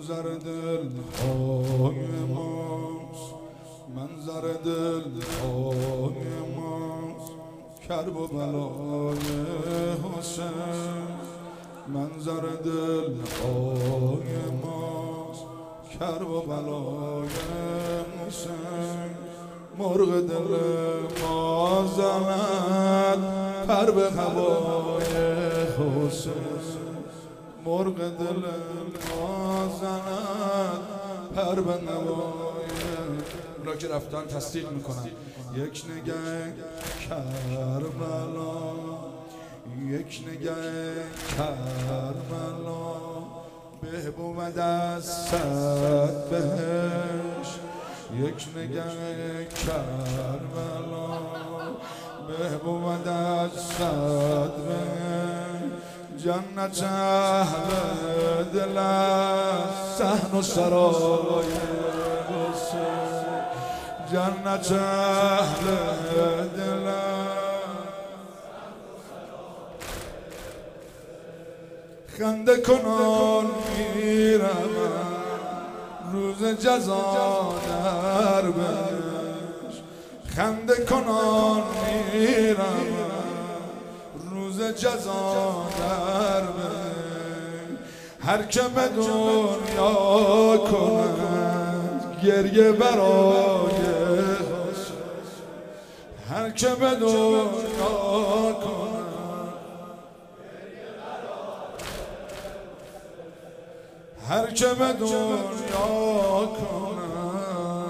منظر دل های ماست، منظر دل های ماست، کرب و بلای حسین. منظر دل های ماست، کرب و بلای حسین. مرغ دل ما زند پر به هوای حسین. مرغ دل ما زند پر به هوای. را که رفتن تصدیق میکنن. یک نگه کربلا، یک نگه کربلا، به بود از صد بهش. یک نگه کربلا، به بود از صد بهش. جنت اهل دل است صحن و سرای حسین. جنت اهل دل خنده کنان میرم روز جزا در بهش. خنده کنان میرم روز جزا در بهش. هر که به دنیا کند گریه برای حسین. هر که به دنیا کند هر که به دنیا کنم،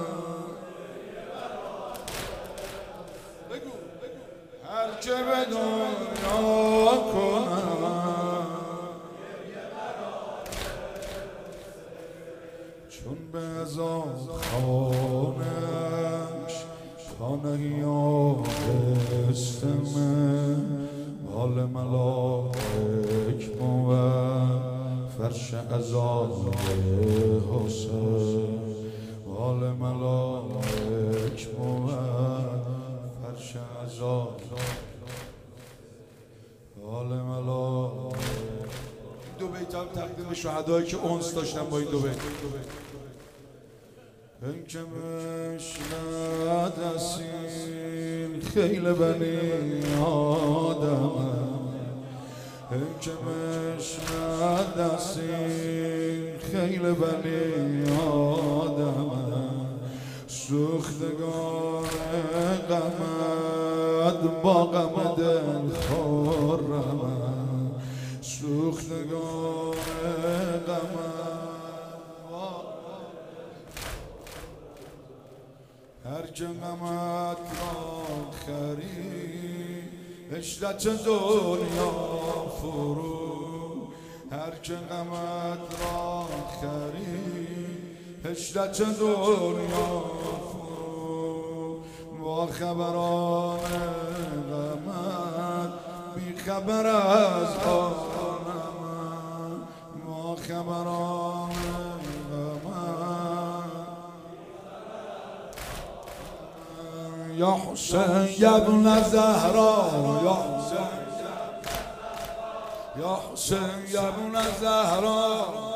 هر که به دنیا کنم، چون به ازا خانش خانه یادستمه. حال ملائک بود فرش عزای حسین. حال ملائک بود فرش عزای. حال ملائک. دو بیت هم تقدیم شهدایی که انس داشتن با این دو بیت. این که مشند اسیر خیل بنی آدم. این که مشند اسیر خیل بنی آدم. سوختگان غمت با غم دل خورم. سوختگان غمت هر که غمت را خرید عشرت دنیا فرو. هر که غمت را خرید عشرت دنیا فرو. با خبران غمت بی خبر از عالم. با خبران یا حسین یا ابن زهرا. یا حسین یا ابن زهرا.